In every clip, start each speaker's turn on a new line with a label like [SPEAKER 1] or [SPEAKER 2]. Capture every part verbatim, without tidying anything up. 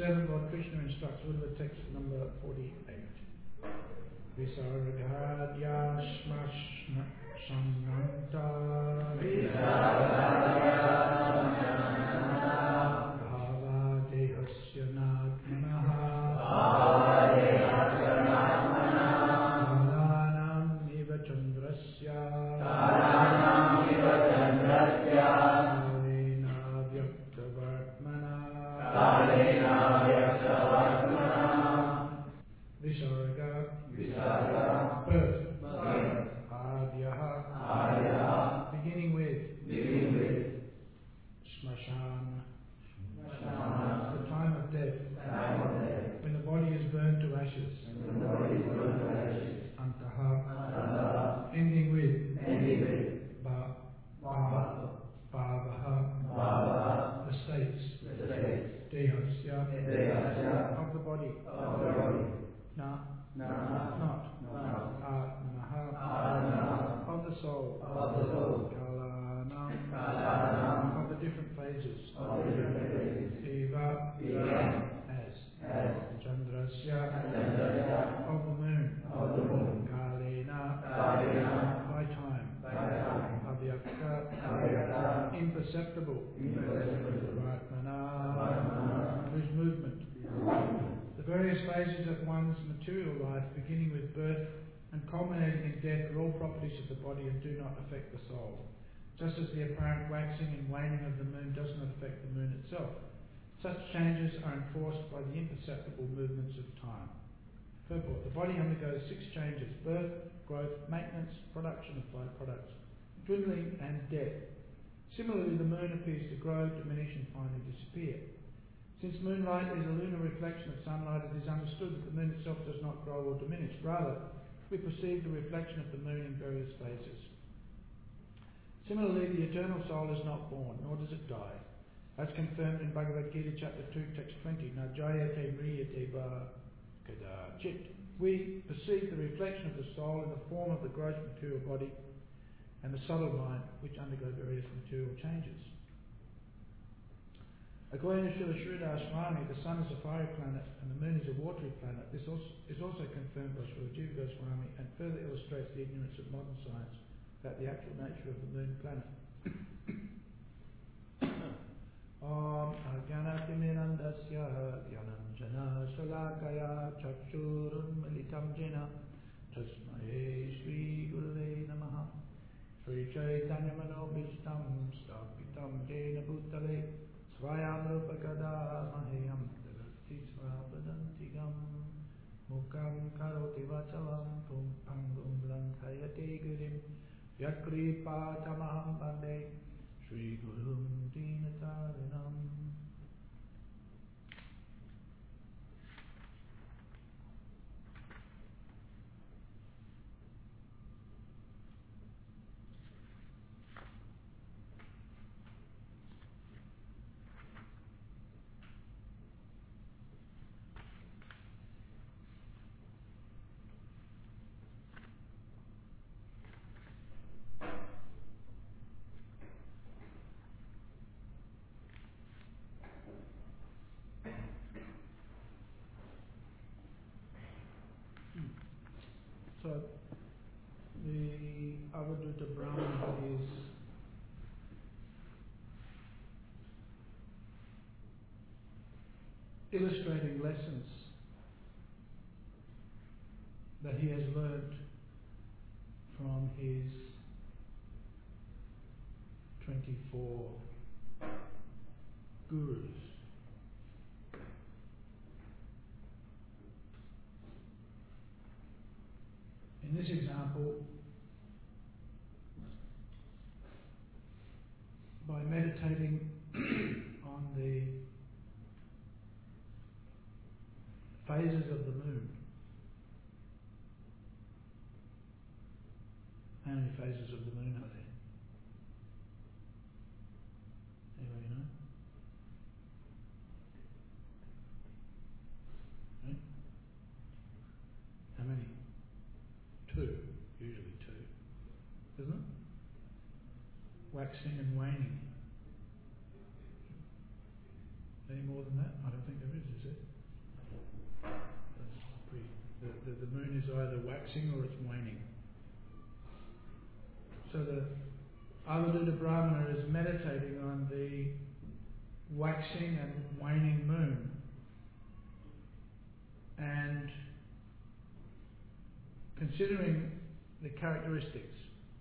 [SPEAKER 1] seven, Lord Krishna instructs Uddhava text number forty-eight. Visargadya smashna samnanta bhava dehasya natmanaha kalanam niva chandrasya kalena vyaktavartmana Visarga birth Adyaha beginning with Smashan the time of death when the body is burned to ashes Antaha ending with Bhavaha the states Dehasya of the body Na not Atmanaha of the soul Kalanam of the different phases Eva as Chandrasya of the moon Kalena by time Avyakta imperceptible Vartmana whose movement. The various phases of one's material life, beginning with birth and culminating in death, are all properties of the body and do not affect the soul. Just as the apparent waxing and waning of the moon does not affect the moon itself, such changes are enforced by the imperceptible movements of time. Purport: the body undergoes six changes: birth, growth, maintenance, production of byproducts, dwindling, and death. Similarly, the moon appears to grow, diminish, and finally disappear. Since moonlight is a lunar reflection of sunlight, it is understood that the moon itself does not grow or diminish. Rather, we perceive the reflection of the moon in various phases. Similarly, the eternal soul is not born, nor does it die. As confirmed in Bhagavad Gita chapter two, text twenty, Na jayate mriyate va kadachit. We perceive the reflection of the soul in the form of the gross material body and the subtle mind, which undergo various material changes. According to Srila Sridhar Swami, the sun is a fiery planet and the moon is a watery planet. This also, is also confirmed by Srila Jiva Goswami and further illustrates the ignorance of modern science about the actual nature of the moon planet. Om Ajnanatirmirandasya Dhyananjana Shalakaya Chakshurunmilitam Jena Tasmae Shri Gurave Namaha Shri Chaitanya Manobhishtam Stapitam Jena Bhutale Svayam Rupakada Mahayam Tadati Svapadantigam Mukam Karoti Vachalam Pum Pangum Lankayate Gurim Yakripa Tamaham Bande Shri Gurum Dinatarinam. So, the Avadhuta Brahman is illustrating lessons that he has learnt from his twenty-four gurus. In this example, by meditating on the phases of the moon. How many phases of the moon are there? Anybody know? Right? How many? Two, usually two, isn't it? Waxing and waning. Any more? more than that? I don't think there is, is it? That's pretty, the, the, the moon is either waxing or it's waning. So the Avaduta Brahmana is meditating on the waxing and waning moon, and considering the characteristics.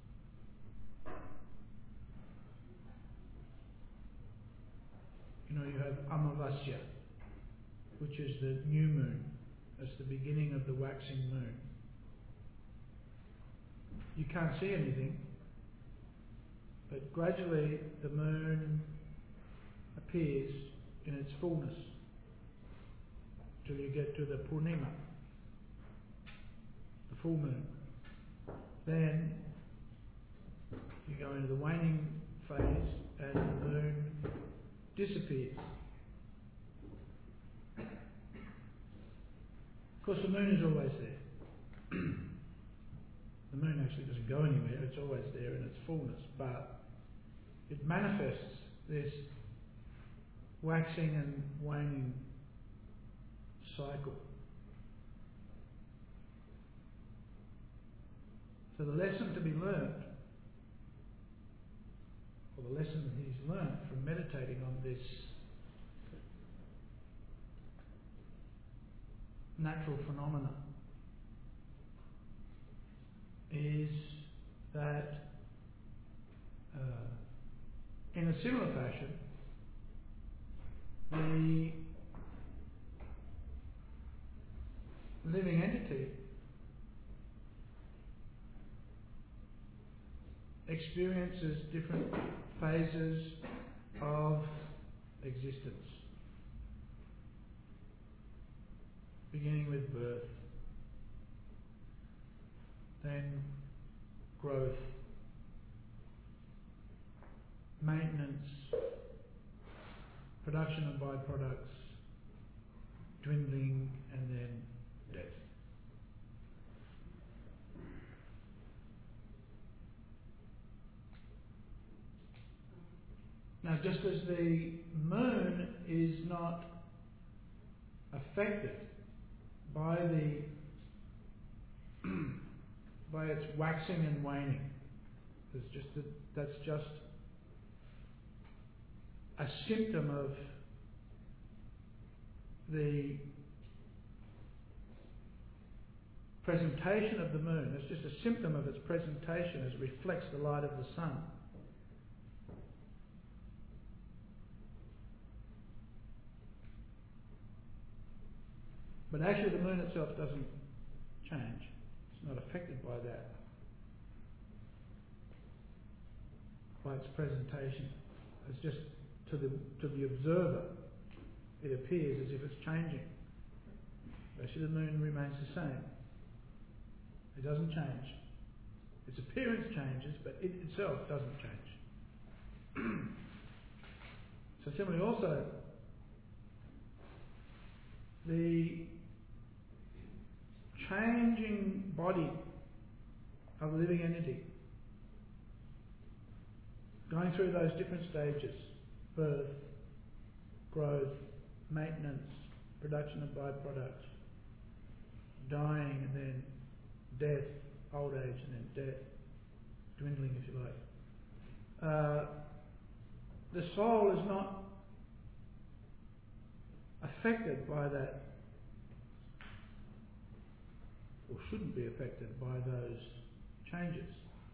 [SPEAKER 1] You know, you have Amavasya, which is the new moon. That's the beginning of the waxing moon. You can't see anything, but gradually the moon appears in its fullness till you get to the Purnima, the full moon. Then you go into the waning phase and the moon disappears. Of course, the moon is always there. The moon actually doesn't go anywhere, it's always there in its fullness, but it manifests this waxing and waning cycle. So the lesson to be learnt, or the lesson that he's learnt from meditating on this natural phenomena, is that uh, in a similar fashion, the living entity experiences different phases of existence, beginning with birth, then growth, maintenance, production of byproducts, dwindling, and then death. Now, just as the moon is not affected by the by its waxing and waning, it's just a, that's just a symptom of the presentation of the moon. It's just a symptom of its presentation as it reflects the light of the sun. But actually the moon itself doesn't change. It's not affected by that, by its presentation. It's just to the to the observer, it appears as if it's changing. Actually the moon remains the same. It doesn't change. Its appearance changes, but it itself doesn't change. So similarly also, the changing body of a living entity, going through those different stages, birth, growth, maintenance, production of byproducts, dying and then death, old age and then death, dwindling if you like. Uh, the soul is not affected by that, or shouldn't be affected by those changes.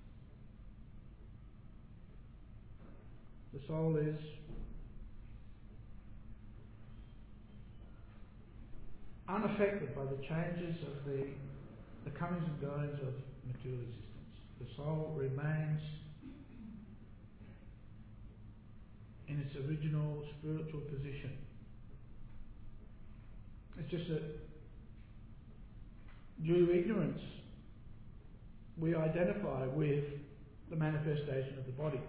[SPEAKER 1] The soul is unaffected by the changes of the, the comings and goings of material existence. The soul remains in its original spiritual position. It's just that due to ignorance, we identify with the manifestation of the body.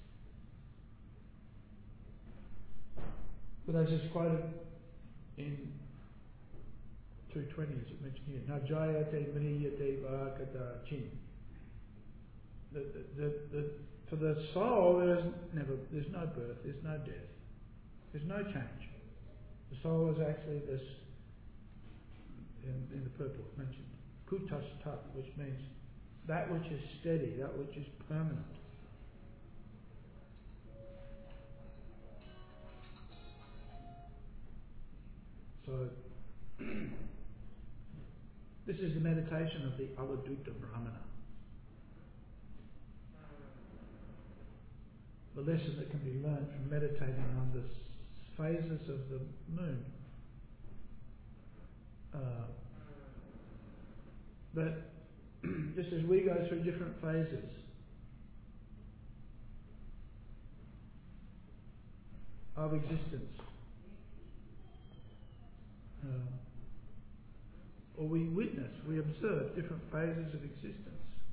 [SPEAKER 1] But as is quoted in two twenty, as it mentioned here, Najayate Mriyate Bhakata Chin. The, the, the, the, for the soul, there is never, there's no birth, there's no death, there's no change. The soul is actually this, in, in the purport mentioned, kutas tat, which means that which is steady, that which is permanent. So, this is the meditation of the Avadhuta Brahmana. The lesson that can be learned from meditating on the phases of the moon. Uh, that just as we go through different phases, of existence, uh, or we witness, we observe different phases of existence.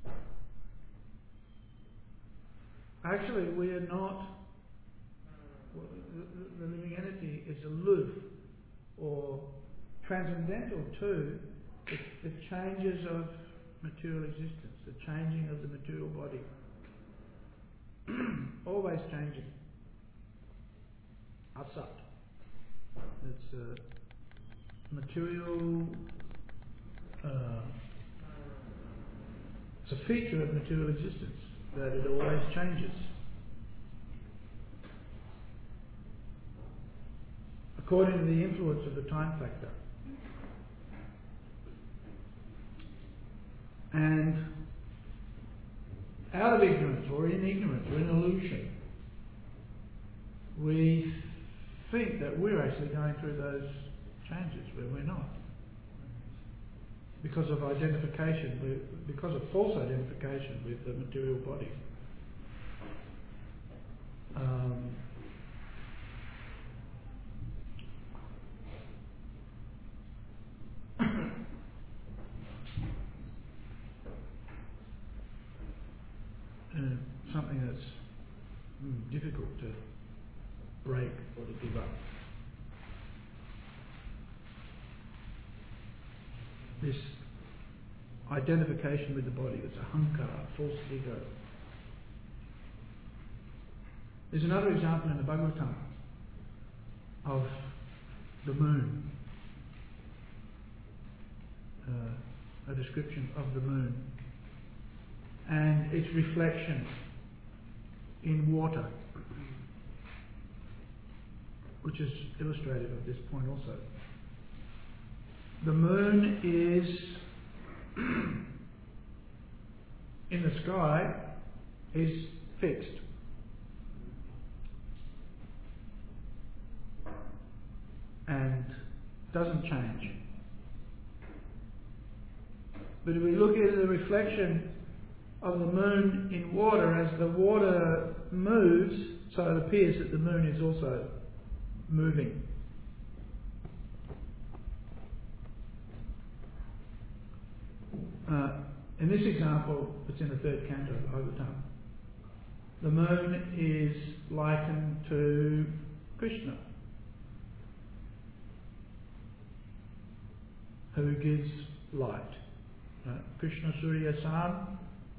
[SPEAKER 1] Actually, we are not, well, the, the living entity is aloof or transcendental to the, the changes of material existence, the changing of the material body. Always changing. Asat. It's a material, uh, it's a feature of material existence, that it always changes. According to the influence of the time factor. And out of ignorance, or in ignorance, or in illusion, we think that we're actually going through those changes where we're not. Because of identification, with, because of false identification with the material body. Um, uh, something that's mm, difficult to break or to give up. This identification with the body, it's ahankara, false ego. There's another example in the Bhagavatam of the moon, uh, a description of the moon and its reflection in water, which is illustrative of this point also. The moon is in the sky, is fixed. And doesn't change. But if we look at the reflection of the moon in water, as the water moves, so it appears that the moon is also moving. Uh, in this example, it's in the third canto of Bhagavatam. The moon is likened to Krishna, who gives light. Uh, Krishna Surya Sam,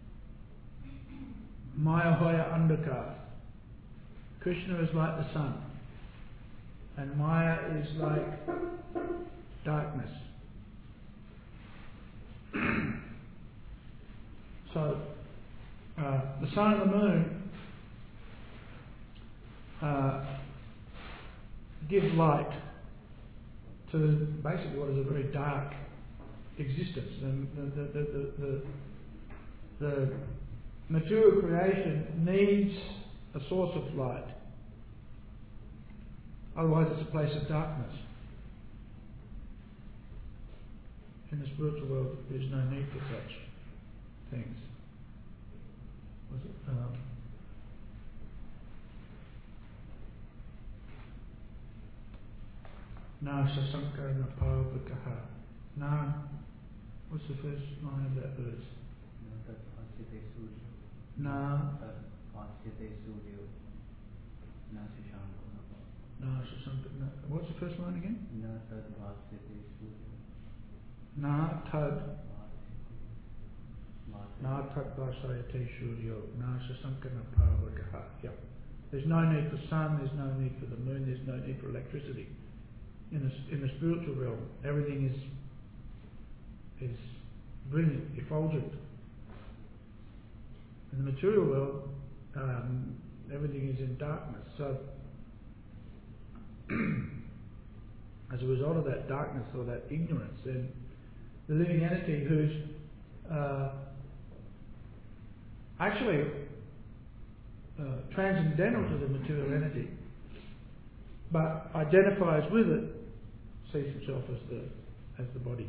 [SPEAKER 1] Maya Hoya Andhakar. Krishna is like the sun, and Maya is like darkness. So, uh, the sun and the moon uh, give light to basically what is a very dark existence. And the, the, the, the, the, the material creation needs a source of light. Otherwise it's a place of darkness. In the spiritual world there is no need for such things. Was it, um, Na sasankarana pavakaha. Na, what's the first line of that verse? Na Na sasankarana. What's the first line again? Na tad Na tad vasayate suryo. Na sasankarana pavakaha. Yeah. There's no need for sun, there's no need for the moon, there's no need for electricity. in the, in the spiritual realm, everything is is brilliant, effulgent. In the material world, um, everything is in darkness. So, as a result of that darkness or that ignorance, then the living entity who's uh, actually uh, transcendental to the material entity, but identifies with it, sees himself as the as the body.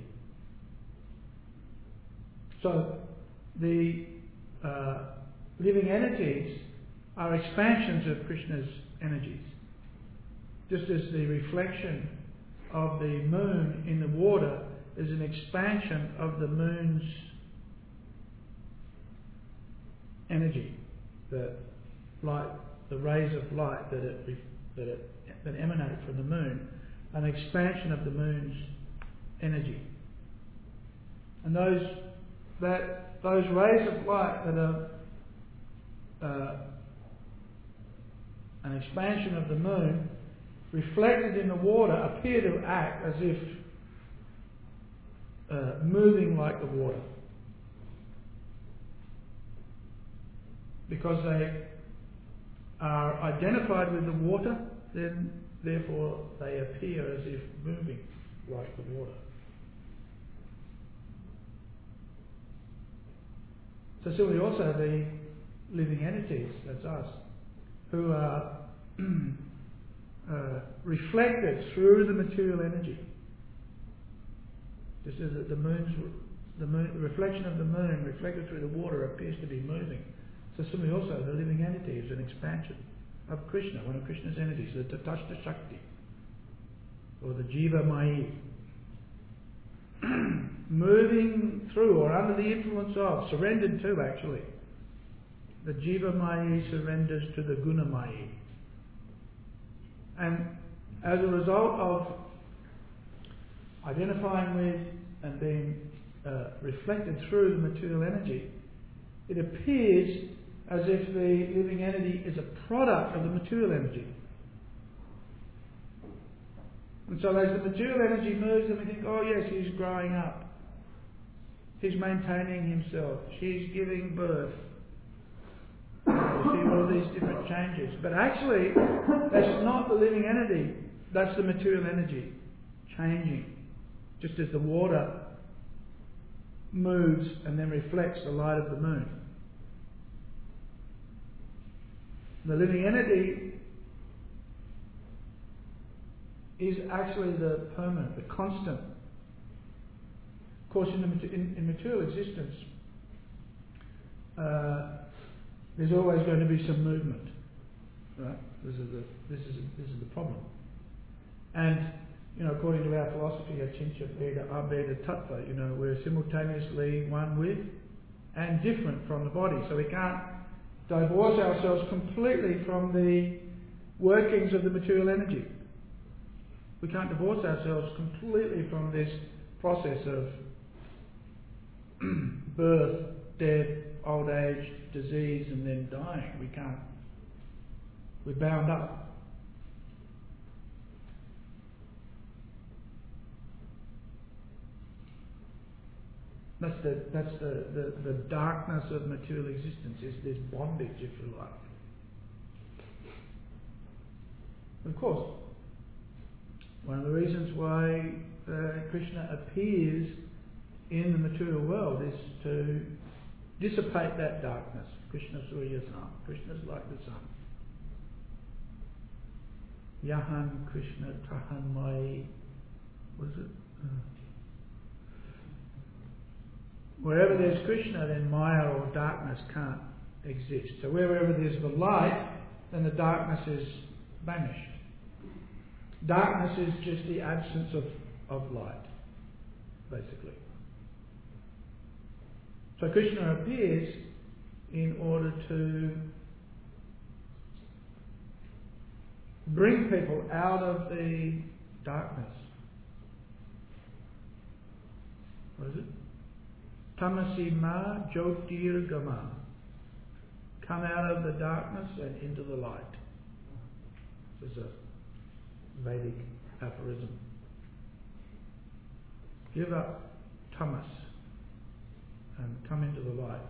[SPEAKER 1] So the uh, living entities are expansions of Krishna's energies, just as the reflection of the moon in the water is an expansion of the moon's energy, the light, the rays of light that it that it that emanate from the moon, an expansion of the moon's energy. And those that those rays of light that are uh, an expansion of the moon, reflected in the water, appear to act as if uh, moving like the water, because they are identified with the water. Then, therefore, they appear as if moving like the water. So similarly also the living entities, that's us, who are uh, reflected through the material energy. Just as the moon's the, moon, the reflection of the moon reflected through the water appears to be moving. So similarly also the living entity is an expansion of Krishna, one of Krishna's entities, the Tatashta Shakti, or the Jiva Mai. Moving through or under the influence of, surrendered to actually. The Jiva Mai surrenders to the Guna Mai. And as a result of identifying with and being uh, reflected through the material energy, it appears as if the living entity is a product of the material energy. And so as the material energy moves, then we think, oh yes, he's growing up. He's maintaining himself. She's giving birth. You see all these different changes. But actually, that's not the living entity. That's the material energy changing. Just as the water moves and then reflects the light of the moon. The living entity is actually the permanent, the constant. Of course, in, the, in, in material existence, uh, there's always going to be some movement, right? This is the this is this is the problem. And you know, according to our philosophy, Achincha Bheda Abheda Tattva, you know, we're simultaneously one with and different from the body. So we can't divorce ourselves completely from the workings of the material energy. We can't divorce ourselves completely from this process of birth, death, old age, disease, and then dying. We can't. We're bound up. That's the that's the, the, the darkness of material existence, is this bondage, if you like. Of course, one of the reasons why uh, Krishna appears in the material world is to dissipate that darkness. Krishna Surya Sam. Krishna's like the sun. Yahan Krishna Tahan Mai. What is it? Uh, wherever there's Krishna, then Maya or darkness can't exist. So wherever there's the light, then the darkness is banished. Darkness is just the absence of, of light, basically. So Krishna appears in order to bring people out of the darkness. What is it? Tamasi ma jyotir gama. Come out of the darkness and into the light. This is a Vedic aphorism. give up tamas and come into the light.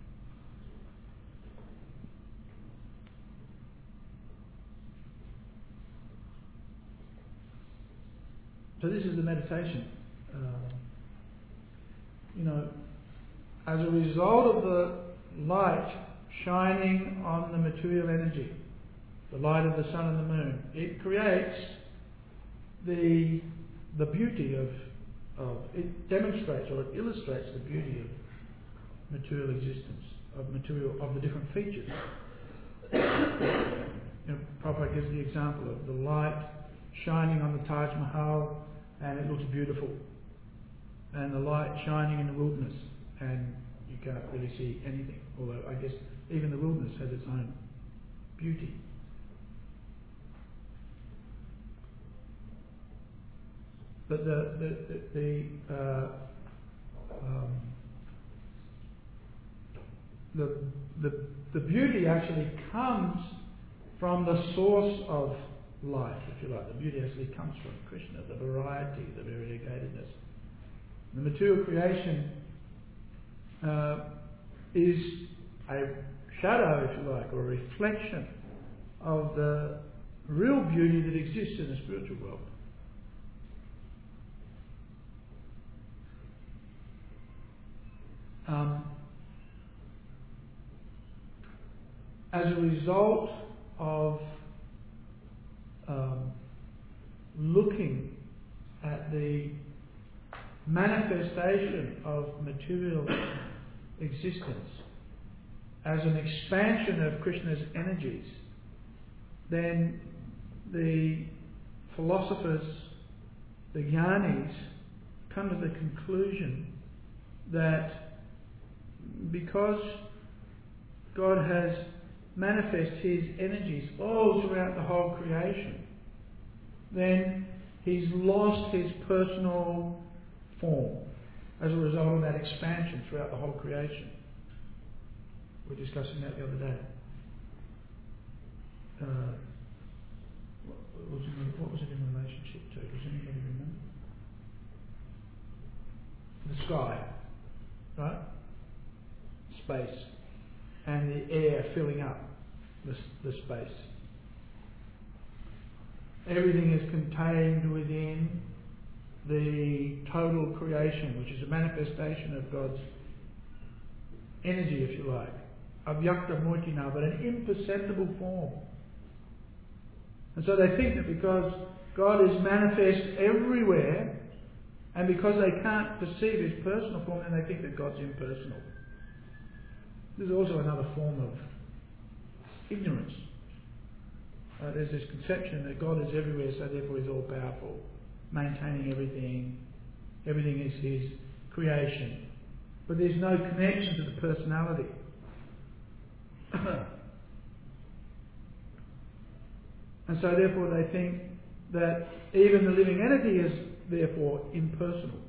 [SPEAKER 1] So this is the meditation. Um, you know, as a result of the light shining on the material energy, the light of the sun and the moon, it creates the the beauty of, of it demonstrates or it illustrates the beauty of material existence, of material of the different features. You know, Prabhupada gives the example of the light shining on the Taj Mahal and it looks beautiful, and the light shining in the wilderness and you can't really see anything, although I guess even the wilderness has its own beauty. But the the the the, uh, um, the the the beauty actually comes from the source of light, if you like. The beauty actually comes from Krishna, the variety, the variegatedness. The material creation uh, is a shadow, if you like, or a reflection of the real beauty that exists in the spiritual world. Um, as a result of um, looking at the manifestation of material existence as an expansion of Krishna's energies, then the philosophers, the jnanis, come to the conclusion that because God has manifest His energies all throughout the whole creation, then He's lost His personal form as a result of that expansion throughout the whole creation. We were discussing that the other day. Uh, what, was it, what was it in relationship to? Does anybody remember? The sky, right? Space. And the air filling up the, the space. Everything is contained within the total creation, which is a manifestation of God's energy, if you like. Avyakta murtina, but an imperceptible form. And so they think that because God is manifest everywhere, and because they can't perceive His personal form, then they think that God's impersonal. This is also another form of ignorance. Uh, there's this conception that God is everywhere, so therefore He's all powerful, maintaining everything. Everything is His creation. But there's no connection to the personality. And so therefore they think that even the living entity is therefore impersonal.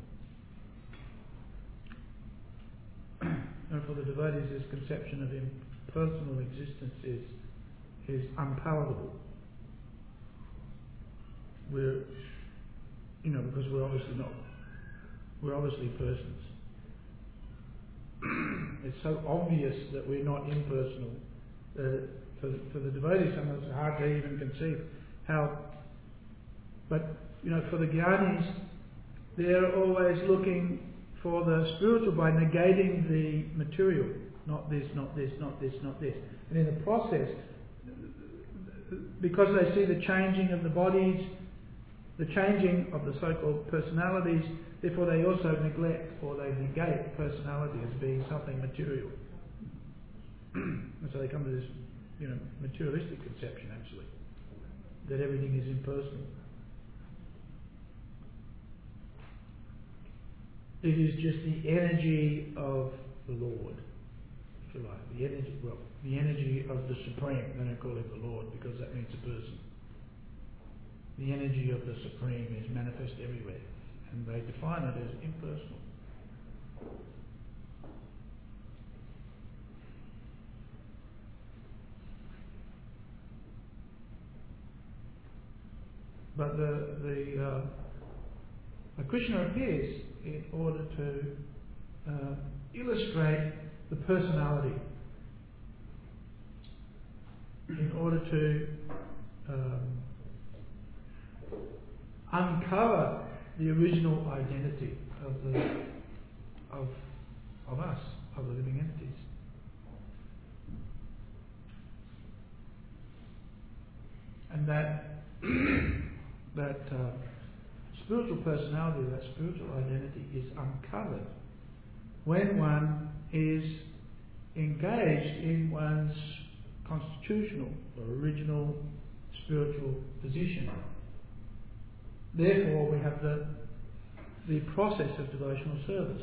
[SPEAKER 1] And for the devotees, this conception of impersonal existence is is unpalatable. We're, you know, because we're obviously not, we're obviously persons. It's so obvious that we're not impersonal. Uh, for, for the devotees, sometimes it's hard to even conceive how. But you know, for the jnanis, they're always looking for the spiritual by negating the material. Not this, not this, not this, not this. And in the process, because they see the changing of the bodies, the changing of the so-called personalities, therefore they also neglect or they negate personality as being something material. And so they come to this, you know, materialistic conception actually, that everything is impersonal. It is just the energy of the Lord, if you like. The energy, well, the energy of the Supreme. They don't call Him the Lord because that means a person. The energy of the Supreme is manifest everywhere, and they define it as impersonal. But the the uh, Now, Krishna appears in order to uh, illustrate the personality, in order to um, uncover the original identity of the of of us, of the living entities. And that that uh, spiritual personality, that spiritual identity is uncovered when one is engaged in one's constitutional or original spiritual position. Therefore, we have the the process of devotional service.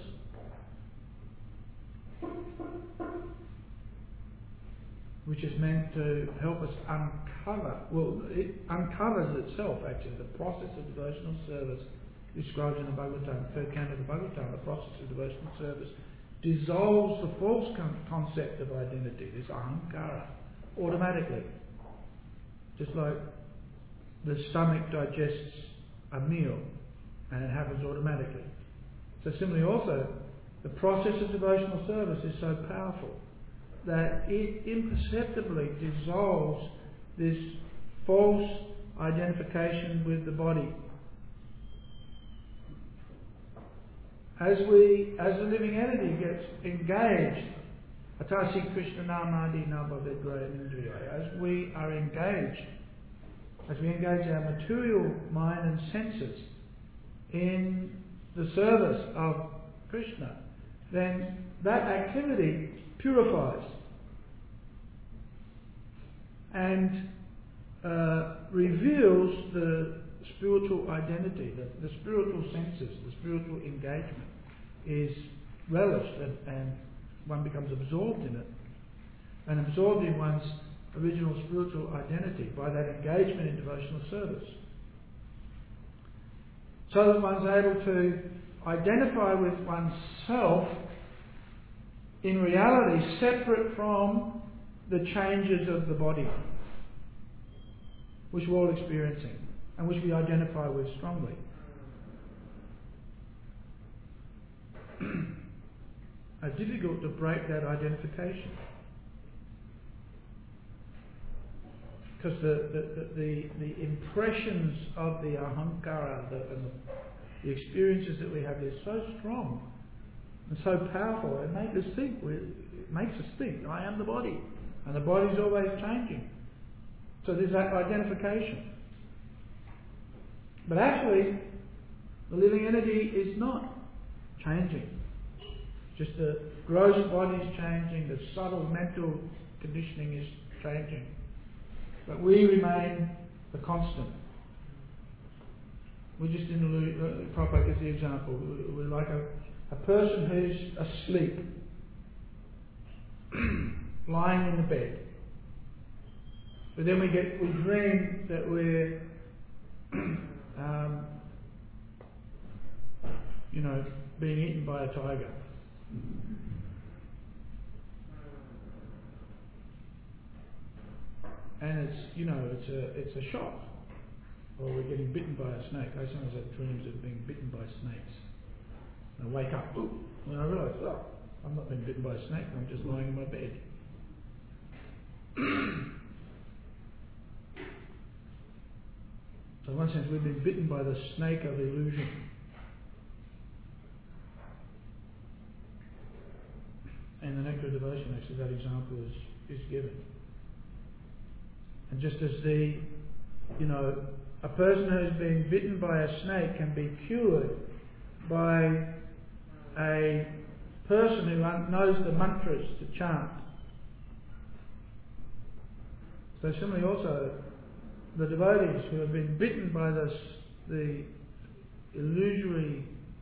[SPEAKER 1] Which is meant to help us uncover, well, it uncovers itself actually. The process of devotional service described in the Bhagavatam, third canto of the Bhagavatam, the process of devotional service dissolves the false con- concept of identity, this ahankara, automatically. Just like the stomach digests a meal and it happens automatically. So similarly also, the process of devotional service is so powerful that it imperceptibly dissolves this false identification with the body. As we, as the living entity gets engaged, Atasi Krishna Namadi Nabhavedra Indriya, as we are engaged, as we engage our material mind and senses in the service of Krishna, then that activity purifies and uh, reveals the spiritual identity, the, the spiritual senses, the spiritual engagement is relished and, and one becomes absorbed in it and absorbed in one's original spiritual identity by that engagement in devotional service. So that one's able to identify with oneself in reality separate from the changes of the body, which we're all experiencing and which we identify with strongly. It's difficult to break that identification because the, the, the, the impressions of the ahankara the, and the, the experiences that we have is so strong and so powerful. It makes us think. It makes us think. I am the body, and the body's always changing. So there's that identification. But actually, the living entity is not changing. Just the gross body is changing. The subtle mental conditioning is changing. But we remain the constant. We're just in the Prabhupada gives the example. We're like a A person who's asleep, lying in the bed. But then we get we dream that we're, um, you know, being eaten by a tiger. And it's, you know, it's a it's a shock. Or we're getting bitten by a snake. I sometimes have dreams of being bitten by snakes. And I wake up, ooh, and I realise, oh, I'm not being bitten by a snake, I'm just lying in my bed. So in one sense, we've been bitten by the snake of illusion. And the Nectar of Devotion, actually, that example is, is given. And just as the, you know, a person who has been bitten by a snake can be cured by a person who knows the mantras to chant. So similarly also, the devotees who have been bitten by this, the illusory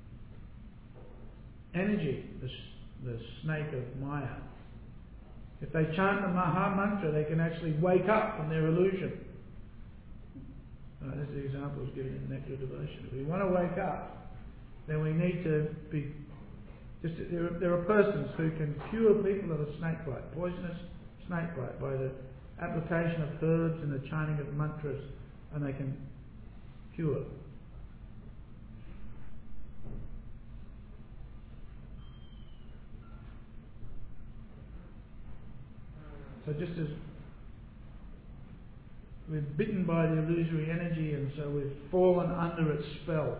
[SPEAKER 1] energy, the, the snake of Maya, if they chant the Maha Mantra, they can actually wake up from their illusion. Uh, this is the example was given in the Nectar of Devotion. If we want to wake up, then we need to be just there. Are, there are persons who can cure people of a snake bite, poisonous snake bite, by the application of herbs and the chanting of mantras, and they can cure. So just as we're bitten by the illusory energy, and so we've fallen under its spell.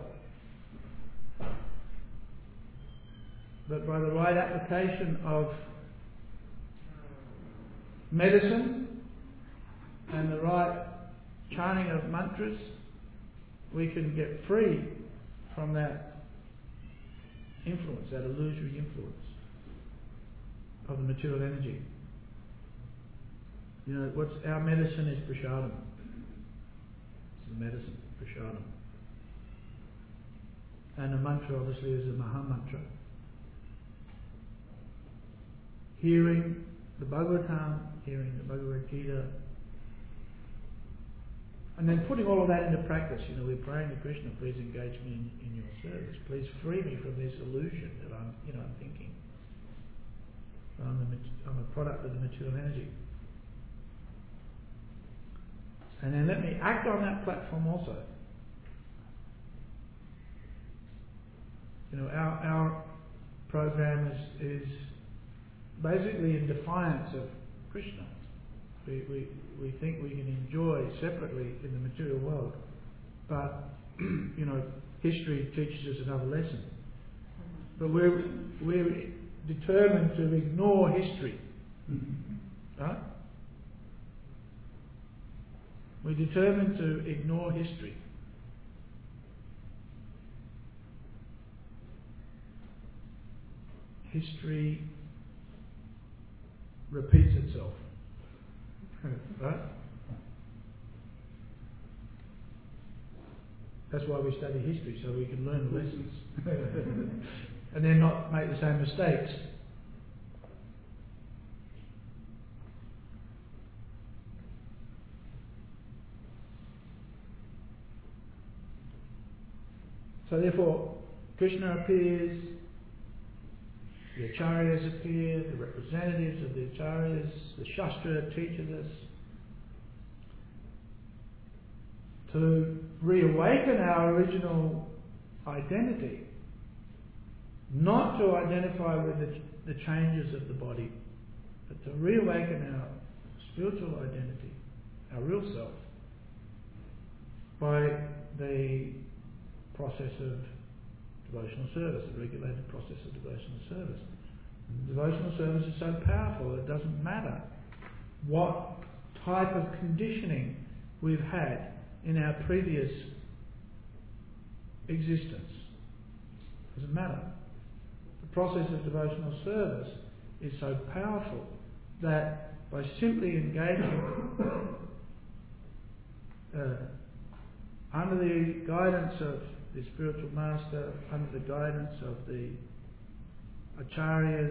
[SPEAKER 1] But by the right application of medicine and the right chanting of mantras, we can get free from that influence, that illusory influence of the material energy. You know, what's our medicine is prasadam. It's the medicine, prasadam. And the mantra obviously is the Maha Mantra. Hearing the Bhagavatam, hearing the Bhagavad Gita, and then putting all of that into practice. You know, we're praying to Krishna, please engage me in, in your service. Please free me from this illusion that I'm, you know, I'm thinking. I'm, the, I'm a product of the material energy. And then let me act on that platform also. You know, our our program is is basically in defiance of Krishna. We we we think we can enjoy separately in the material world, but you know, history teaches us another lesson. But we're we're determined to ignore history, right? We're determined to ignore history. History repeats itself. Right? That's why we study history, so we can learn the lessons. And then not make the same mistakes. So therefore, Krishna appears, the acharyas appear, the representatives of the acharyas, the Shastra teaches us to reawaken our original identity, not to identify with the, the changes of the body, but to reawaken our spiritual identity, our real self, by the process of devotional service, a regulated process of devotional service. And devotional service is so powerful, it doesn't matter what type of conditioning we've had in our previous existence. It doesn't matter. The process of devotional service is so powerful that by simply engaging uh, under the guidance of the spiritual master, under the guidance of the acharyas,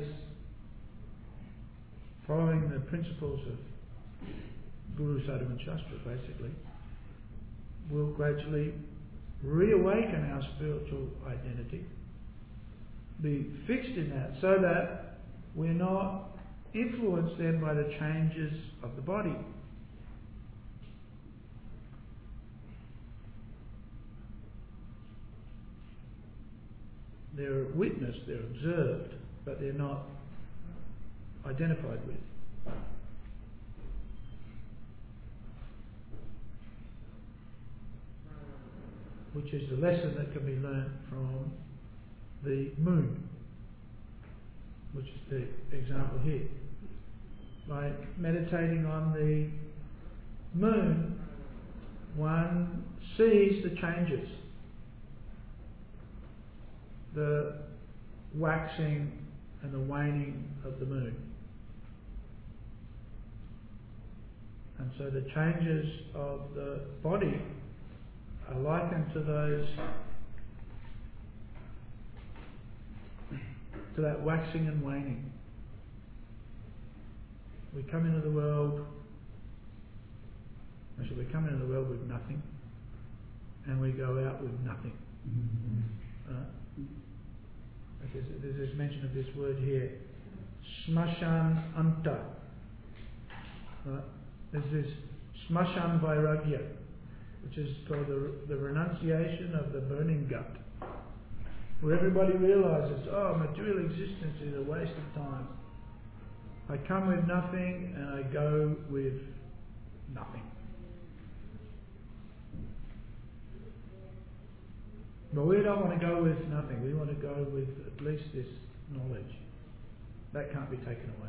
[SPEAKER 1] following the principles of Guru, Sadhu and Shastra basically, will gradually reawaken our spiritual identity, be fixed in that, so that we're not influenced then by the changes of the body. They're witnessed, they're observed, but they're not identified with. Which is the lesson that can be learned from the moon, which is the example here. By meditating on the moon, one sees the changes, the waxing and the waning of the moon. And so the changes of the body are likened to those, to that waxing and waning. We come into the world, actually we come into the world with nothing, and we go out with nothing. Mm-hmm. Right? There's, there's this mention of this word here, smashan anta. Right? There's this smashan vairagya, which is called the, the renunciation of the burning gut, where everybody realises, oh, material existence is a waste of time. I come with nothing and I go with nothing. But we don't want to go with nothing. We want to go with at least this knowledge. That can't be taken away.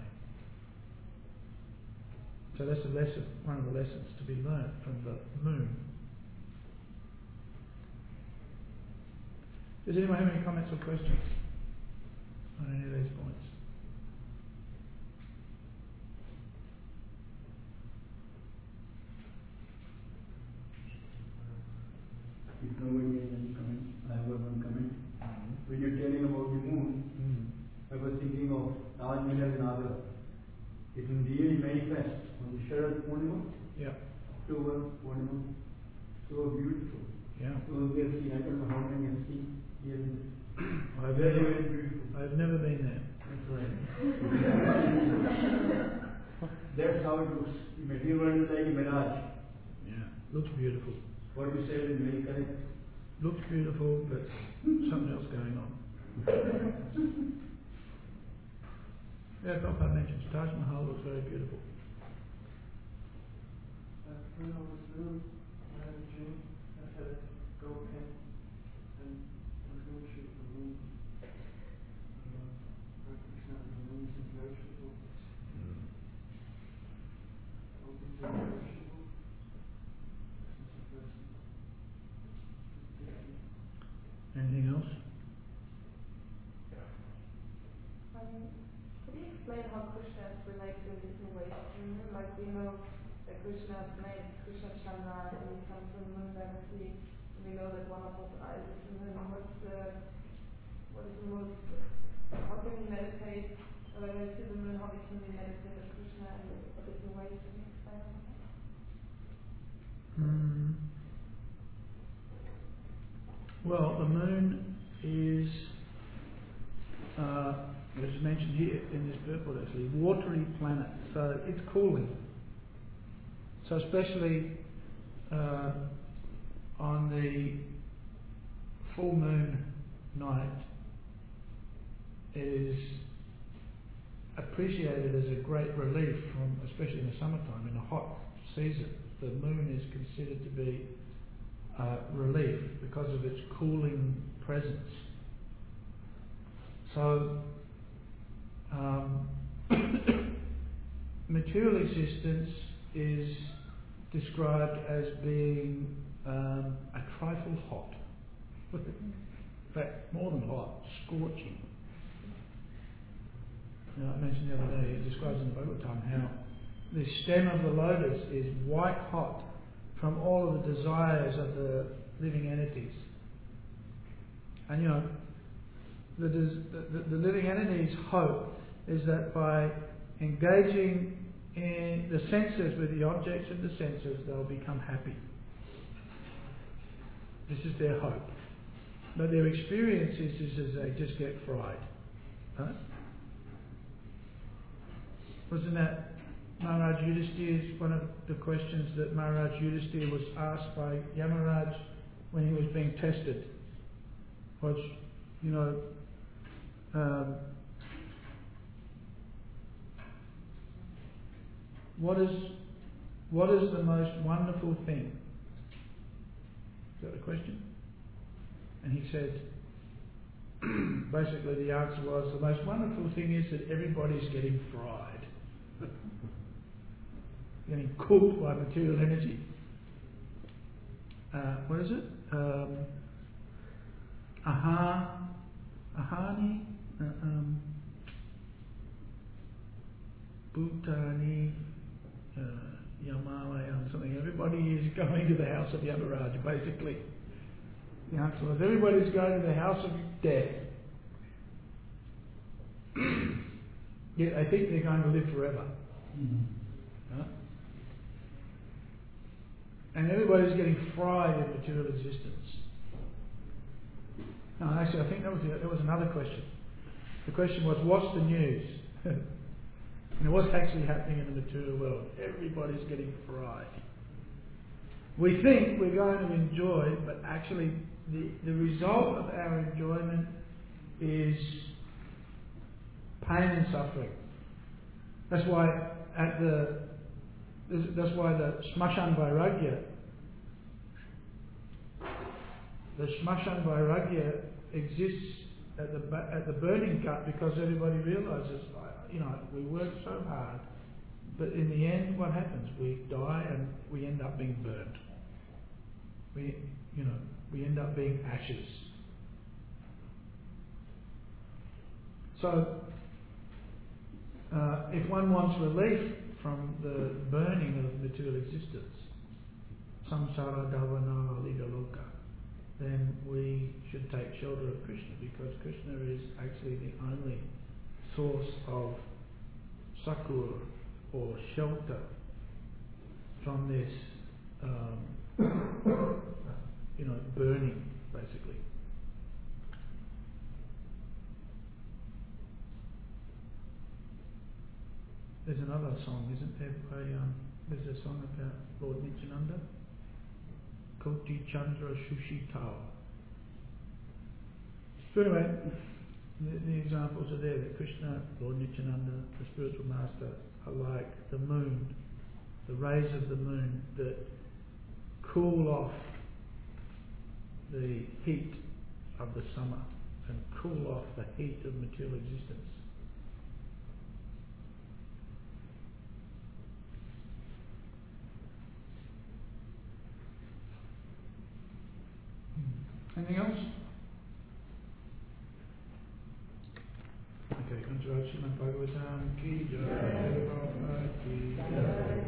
[SPEAKER 1] So that's a lesson, one of the lessons to be learnt from the moon. Does anyone have any comments or questions on any of these points?
[SPEAKER 2] If nobody has any comment, I have one comment. Mm-hmm. When you're telling about the moon, mm-hmm. I was thinking of Taj Mahal in Agra. It will really manifest on the Sharad Purnima,
[SPEAKER 1] yeah.
[SPEAKER 2] October Purnima. So beautiful.
[SPEAKER 1] Yeah.
[SPEAKER 2] So we have seen, I don't know how many have seen here.
[SPEAKER 1] I've very, very beautiful. I've never been there.
[SPEAKER 2] That's right. That's how it looks. The material world is like a mirage.
[SPEAKER 1] Yeah, looks beautiful.
[SPEAKER 2] What you said is very correct.
[SPEAKER 1] Looks beautiful, but something else going on. Yeah, Prabhupada mentions Taj Mahal looks very beautiful.
[SPEAKER 3] Uh, when I was little, I had a dream. I had a gold pen, and I was going to shoot the moon. Um, Hare Krishna, the moon is imperishable. Mm. Hope it's imperishable.
[SPEAKER 1] Anything else?
[SPEAKER 4] Um, could you explain how Krishna is related in different ways to the moon? Like we know that Krishna's name is Krishna Chandra, and he comes from the moon dynasty. And we know that one of his eyes is the moon. What's the, what is the most, how can we meditate uh, to the moon? How can we meditate on Krishna in different ways? Can you explain that?
[SPEAKER 1] Hmm. Well, the moon is, uh, as mentioned here in this purport actually, watery planet. So it's cooling. So especially uh, on the full moon night, it is appreciated as a great relief from, especially in the summertime, in a hot season. The moon is considered to be Uh, relief because of its cooling presence. So, um, material existence is described as being um, a trifle hot. In fact, more than hot, scorching. You know, I mentioned the other day, it describes in the Bhagavatam how the stem of the lotus is white hot from all of the desires of the living entities. And you know, the, the, the living entities' hope is that by engaging in the senses with the objects of the senses, they'll become happy. This is their hope. But their experience is, is, is they just get fried. Huh? Wasn't that Maharaj Yudhisthira, one of the questions that Maharaj Yudhisthira was asked by Yamaraj when he was being tested was, you know, um, what is what is the most wonderful thing? Is that the question? And he said, basically the answer was, the most wonderful thing is that everybody's getting fried. Getting cooked by material energy. Uh, what is it? Um, aha, ahani, uh, um, bhutani, uh, Yamalayam, something. Everybody is going to the house of Yamaraj, basically. The answer was, everybody's going to the house of death. Yet they think they're going to live forever. Mm-hmm. Huh? And everybody's getting fried in material existence. No, actually, I think that was the, there was another question. The question was, what's the news? And what's actually happening in the material world? Everybody's getting fried. We think we're going to enjoy, but actually, the, the result of our enjoyment is pain and suffering. That's why at the that's why the Smashan Vairagya, the Smashan Vairagya exists at the at the burning cut, because everybody realises, you know, we work so hard, but in the end, what happens? We die and we end up being burnt. We, you know, we end up being ashes. So, uh, if one wants relief from the burning of material existence, samsara davana ligaloka, then we should take shelter of Krishna, because Krishna is actually the only source of succour or shelter from this, um, you know, burning, basically. There's another song, isn't there? By, um, there's a song about Lord Nityananda, Koti Chandra Shushi Tao. So anyway, the, the examples are there that Krishna, Lord Nityananda, the spiritual master, are like the moon, the rays of the moon that cool off the heat of the summer and cool off the heat of material existence. Anything else? Okay, come to our Srimad Bhagavatam ki jai, Prabhupada ki jai.